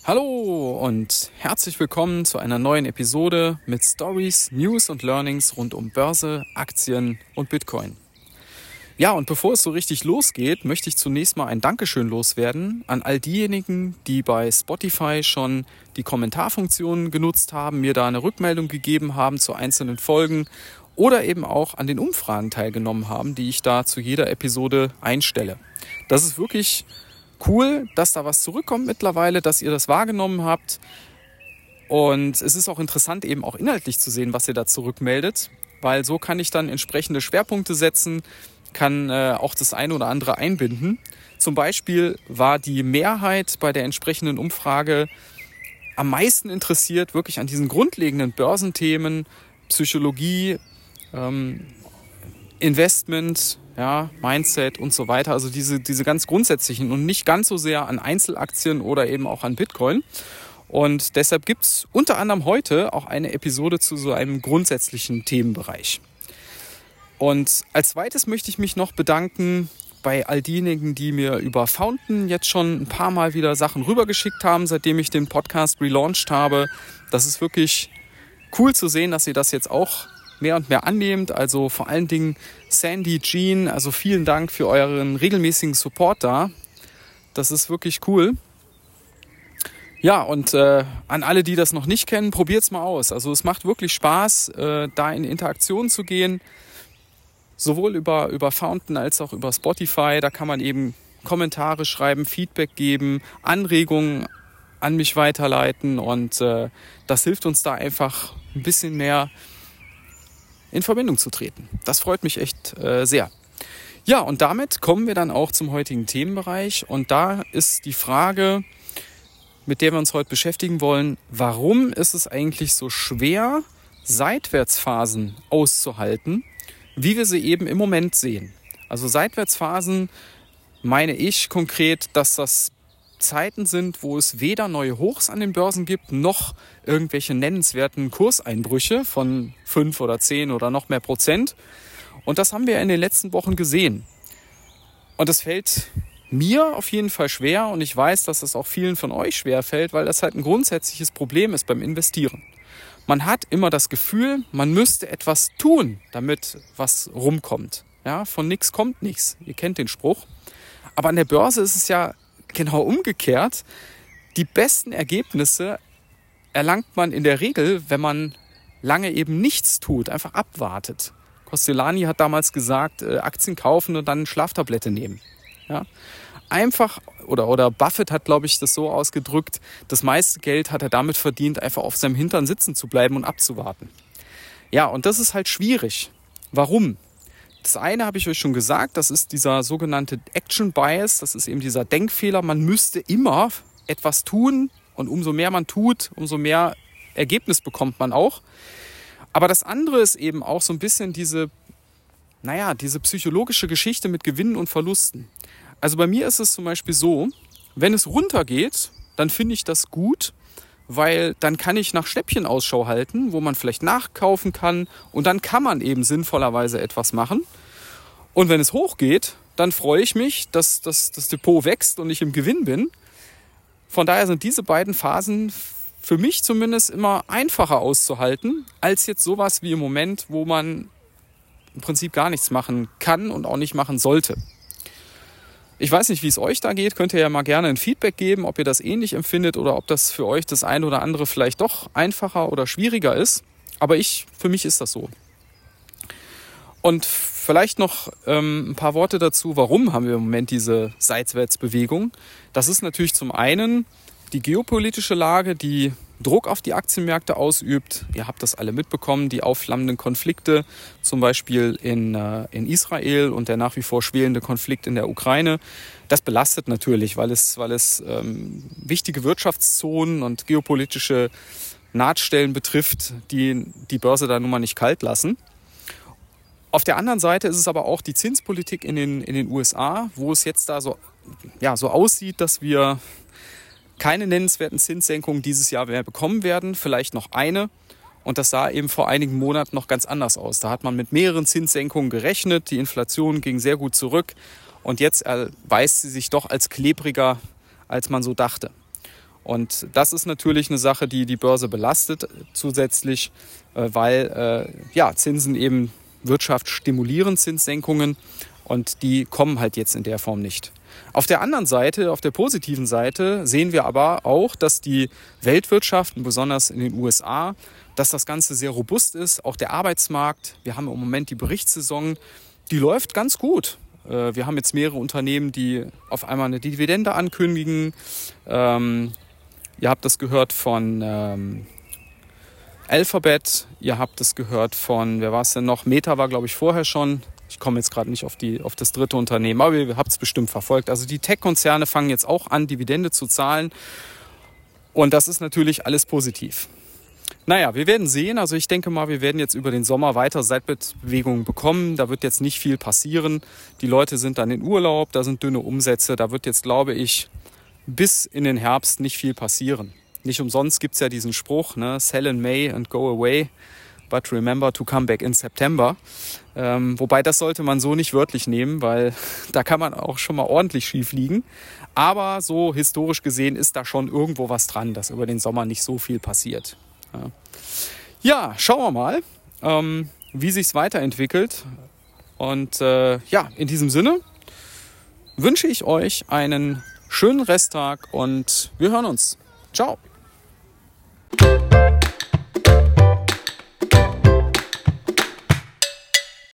Hallo und herzlich willkommen zu einer neuen Episode mit Stories, News und Learnings rund um Börse, Aktien und Bitcoin. Ja, und bevor es so richtig losgeht, möchte ich zunächst mal ein Dankeschön loswerden an all diejenigen, die bei Spotify schon die Kommentarfunktion genutzt haben, mir da eine Rückmeldung gegeben haben zu einzelnen Folgen oder eben auch an den Umfragen teilgenommen haben, die ich da zu jeder Episode einstelle. Das ist wirklich cool, dass da was zurückkommt mittlerweile, dass ihr das wahrgenommen habt. Und es ist auch interessant, eben auch inhaltlich zu sehen, was ihr da zurückmeldet, weil so kann ich dann entsprechende Schwerpunkte setzen, kann auch das eine oder andere einbinden. Zum Beispiel war die Mehrheit bei der entsprechenden Umfrage am meisten interessiert wirklich an diesen grundlegenden Börsenthemen, Psychologie, Investment, ja, Mindset und so weiter. Also diese ganz grundsätzlichen und nicht ganz so sehr an Einzelaktien oder eben auch an Bitcoin. Und deshalb gibt es unter anderem heute auch eine Episode zu so einem grundsätzlichen Themenbereich. Und als zweites möchte ich mich noch bedanken bei all diejenigen, die mir über Fountain jetzt schon ein paar Mal wieder Sachen rübergeschickt haben, seitdem ich den Podcast relaunched habe. Das ist wirklich cool zu sehen, dass ihr das jetzt auch mehr und mehr annehmt. Also vor allen Dingen Sandy, Jean, also vielen Dank für euren regelmäßigen Support da. Das ist wirklich cool. Ja, und an alle, die das noch nicht kennen, probiert's mal aus. Also es macht wirklich Spaß, da in Interaktion zu gehen. Sowohl über Fountain als auch über Spotify. Da kann man eben Kommentare schreiben, Feedback geben, Anregungen an mich weiterleiten. Und das hilft uns da einfach ein bisschen mehr in Verbindung zu treten. Das freut mich echt sehr. Ja, und damit kommen wir dann auch zum heutigen Themenbereich. Und da ist die Frage, mit der wir uns heute beschäftigen wollen: Warum ist es eigentlich so schwer, Seitwärtsphasen auszuhalten, wie wir sie eben im Moment sehen? Also Seitwärtsphasen meine ich konkret, dass das Zeiten sind, wo es weder neue Hochs an den Börsen gibt, noch irgendwelche nennenswerten Kurseinbrüche von 5 oder 10 oder noch mehr Prozent. Und das haben wir in den letzten Wochen gesehen. Und das fällt mir auf jeden Fall schwer, und ich weiß, dass es auch vielen von euch schwer fällt, weil das halt ein grundsätzliches Problem ist beim Investieren. Man hat immer das Gefühl, man müsste etwas tun, damit was rumkommt. Ja, von nichts kommt nichts. Ihr kennt den Spruch. Aber an der Börse ist es ja genau umgekehrt. Die besten Ergebnisse erlangt man in der Regel, wenn man lange eben nichts tut, einfach abwartet. Costellani hat damals gesagt, Aktien kaufen und dann Schlaftablette nehmen. Ja? Einfach, oder Buffett hat, glaube ich, das so ausgedrückt, das meiste Geld hat er damit verdient, einfach auf seinem Hintern sitzen zu bleiben und abzuwarten. Ja, und das ist halt schwierig. Warum? Das eine habe ich euch schon gesagt, das ist dieser sogenannte Action Bias, das ist eben dieser Denkfehler, man müsste immer etwas tun, und umso mehr man tut, umso mehr Ergebnis bekommt man auch. Aber das andere ist eben auch so ein bisschen diese psychologische Geschichte mit Gewinnen und Verlusten. Also bei mir ist es zum Beispiel so, wenn es runtergeht, dann finde ich das gut, weil dann kann ich nach Schnäppchen Ausschau halten, wo man vielleicht nachkaufen kann, und dann kann man eben sinnvollerweise etwas machen. Und wenn es hochgeht, dann freue ich mich, dass das Depot wächst und ich im Gewinn bin. Von daher sind diese beiden Phasen für mich zumindest immer einfacher auszuhalten, als jetzt sowas wie im Moment, wo man im Prinzip gar nichts machen kann und auch nicht machen sollte. Ich weiß nicht, wie es euch da geht. Könnt ihr ja mal gerne ein Feedback geben, ob ihr das ähnlich empfindet oder ob das für euch das eine oder andere vielleicht doch einfacher oder schwieriger ist. Aber für mich ist das so. Und vielleicht noch ein paar Worte dazu, warum haben wir im Moment diese Seitwärtsbewegung. Das ist natürlich zum einen die geopolitische Lage, die Druck auf die Aktienmärkte ausübt. Ihr habt das alle mitbekommen, die aufflammenden Konflikte, zum Beispiel in Israel und der nach wie vor schwelende Konflikt in der Ukraine. Das belastet natürlich, weil es wichtige Wirtschaftszonen und geopolitische Nahtstellen betrifft, die die Börse da nun mal nicht kalt lassen. Auf der anderen Seite ist es aber auch die Zinspolitik in den USA, wo es jetzt da so aussieht, dass wir keine nennenswerten Zinssenkungen dieses Jahr mehr bekommen werden, vielleicht noch eine. Und das sah eben vor einigen Monaten noch ganz anders aus. Da hat man mit mehreren Zinssenkungen gerechnet, die Inflation ging sehr gut zurück und jetzt erweist sie sich doch als klebriger, als man so dachte. Und das ist natürlich eine Sache, die die Börse belastet zusätzlich, weil Zinsen eben Wirtschaft stimulieren, Zinssenkungen, und die kommen halt jetzt in der Form nicht. Auf der anderen Seite, auf der positiven Seite, sehen wir aber auch, dass die Weltwirtschaft, besonders in den USA, dass das Ganze sehr robust ist. Auch der Arbeitsmarkt, wir haben im Moment die Berichtssaison, die läuft ganz gut. Wir haben jetzt mehrere Unternehmen, die auf einmal eine Dividende ankündigen. Ihr habt das gehört von Alphabet, ihr habt es gehört von, wer war es denn noch? Meta war, glaube ich, vorher schon. Ich komme jetzt gerade nicht auf das dritte Unternehmen, aber ihr habt es bestimmt verfolgt. Also die Tech-Konzerne fangen jetzt auch an, Dividende zu zahlen. Und das ist natürlich alles positiv. Naja, wir werden sehen. Also ich denke mal, wir werden jetzt über den Sommer weiter Seitwärtsbewegungen bekommen. Da wird jetzt nicht viel passieren. Die Leute sind dann in Urlaub, da sind dünne Umsätze. Da wird jetzt, glaube ich, bis in den Herbst nicht viel passieren. Nicht umsonst gibt es ja diesen Spruch, ne? Sell in May and go away, but remember to come back in September. Wobei das sollte man so nicht wörtlich nehmen, weil da kann man auch schon mal ordentlich schief liegen. Aber so historisch gesehen ist da schon irgendwo was dran, dass über den Sommer nicht so viel passiert. Ja, schauen wir mal, wie sich's weiterentwickelt. Und in diesem Sinne wünsche ich euch einen schönen Resttag und wir hören uns. Ciao.